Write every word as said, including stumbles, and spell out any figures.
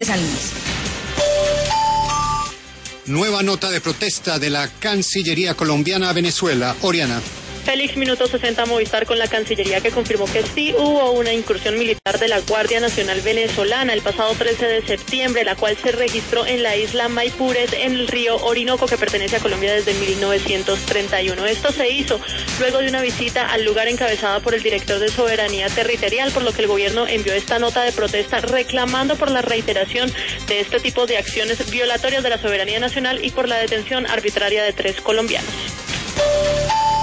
Salinas. Nueva nota de protesta de la Cancillería colombiana a Venezuela. Oriana. Félix, minuto sesenta, Movistar con la Cancillería, que confirmó que sí hubo una incursión militar de la Guardia Nacional venezolana el pasado trece de septiembre, la cual se registró en la isla Maipures, en el río Orinoco, que pertenece a Colombia desde mil novecientos treinta y uno. Esto se hizo luego de una visita al lugar encabezada por el director de Soberanía Territorial, por lo que el gobierno envió esta nota de protesta reclamando por la reiteración de este tipo de acciones violatorias de la soberanía nacional y por la detención arbitraria de tres colombianos.